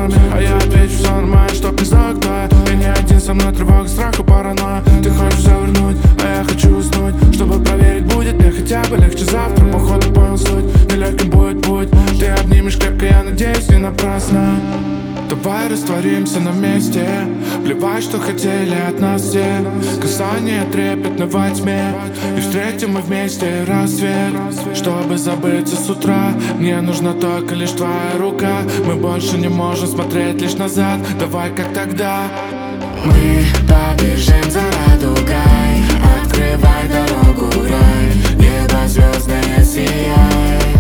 парами. А я отвечу, все нормально, чтоб не знал, кто я. Я не один, со мной тревога, страх и паранойя. Ты хочешь все вернуть, а я хочу уснуть, чтобы проверить, будет мне хотя бы легче завтра. Походу понял суть, нелегким будет путь. Ты обнимешь крепко, я надеюсь, не напрасно. Давай растворимся на месте. Плевать, что хотели от нас все. Касание трепетно во тьме. И встретим мы вместе рассвет. Чтобы забыться с утра, мне нужна только лишь твоя рука. Мы больше не можем смотреть лишь назад. Давай как тогда. Мы побежим за радугой, открывай дорогу, рай. Небо звездное сияй.